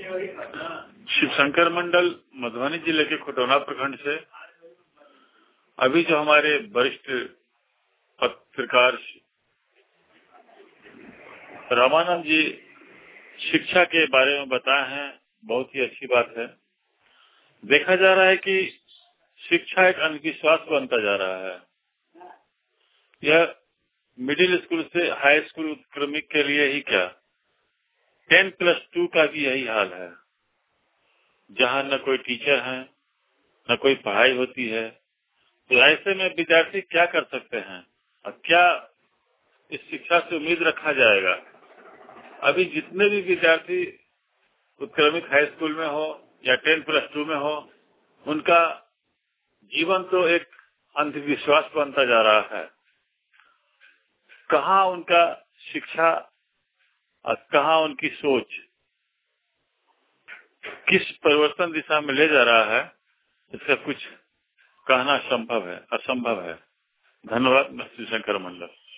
शिवशंकर मंडल मधुबनी जिले के खटौना प्रखंड से अभी जो हमारे वरिष्ठ पत्रकार रामानंद जी शिक्षा के बारे में बताए हैं, बहुत ही अच्छी बात है। देखा जा रहा है कि शिक्षा एक अंधविश्वास बनता जा रहा है। यह मिडिल स्कूल से हाई स्कूल उत्क्रमिक के लिए ही क्या 10+2 का भी यही हाल है, जहाँ न कोई टीचर है न कोई पढ़ाई होती है। तो ऐसे में विद्यार्थी क्या कर सकते हैं और क्या इस शिक्षा से उम्मीद रखा जाएगा? अभी जितने भी विद्यार्थी उत्क्रमिक हाई स्कूल में हो या 10+2 में हो, उनका जीवन तो एक अंधविश्वास बनता जा रहा है। कहाँ उनका शिक्षा और कहाँ उनकी सोच किस परिवर्तन दिशा में ले जा रहा है, इसका कुछ कहना असंभव है। धन्यवाद। मैं शिवशंकर मंडल।